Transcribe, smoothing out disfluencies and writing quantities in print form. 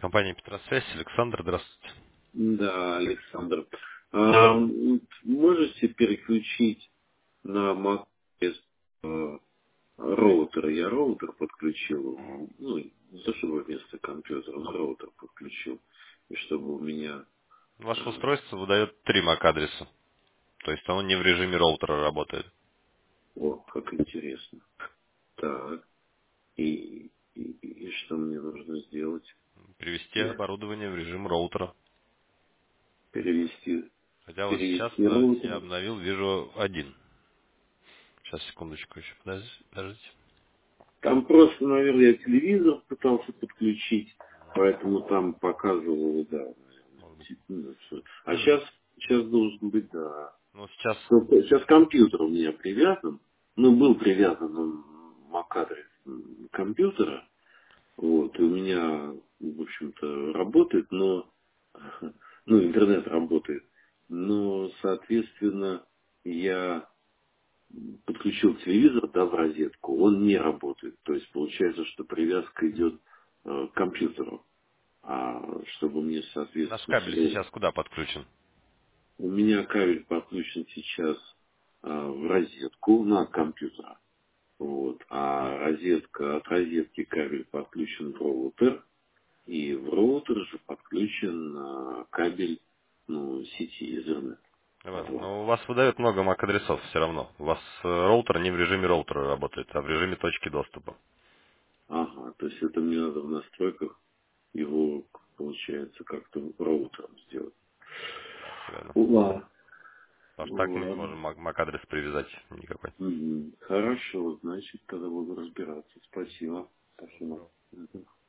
Компания Петросвязь, Александр, здравствуйте. Да, Александр. Можете переключить на Mac роутер? Я роутер подключил. Ну, не то чтобы вместо компьютера, но роутер подключил. И чтобы у меня... Ваше э, устройство выдает 3 MAC-адреса. То есть оно не в режиме роутера работает. О, как интересно. Так. И что мне нужно сделать? Перевести оборудование в режим роутера. Перевести, Хотя вот сейчас перевести я роутер. обновил, вижу один. Сейчас, секундочку еще, подождите. Там просто, наверное, я телевизор пытался подключить, поэтому там показывало, да, Может быть. наверное, А сейчас должен быть, да. Ну, сейчас, Ну, сейчас компьютер у меня привязан, ну, был привязан он MAC-адрес компьютера, вот, и у меня, в общем-то, работает, но, ну, интернет работает, но, соответственно, я подключил телевизор, да, в розетку, он не работает. То есть получается, что привязка идет к компьютеру. А чтобы мне, наш соответственно, кабель сейчас куда подключен? у меня кабель подключен сейчас в розетку на компьютера. Вот. А розетка, от розетки кабель подключен в роутер. И в роутер же подключен кабель, ну, сети Ethernet. Вот. Но у вас выдает много MAC-адресов все равно. У вас роутер не в режиме роутера работает, а в режиме точки доступа. Ага, то есть это мне надо в настройках его, получается, как-то роутером сделать. Да, все верно. Ладно. Потому что так мы не Ладно. можем MAC-адрес привязать никакой. Хорошо, значит, тогда буду разбираться. Спасибо. Добро. Спасибо. Мгм.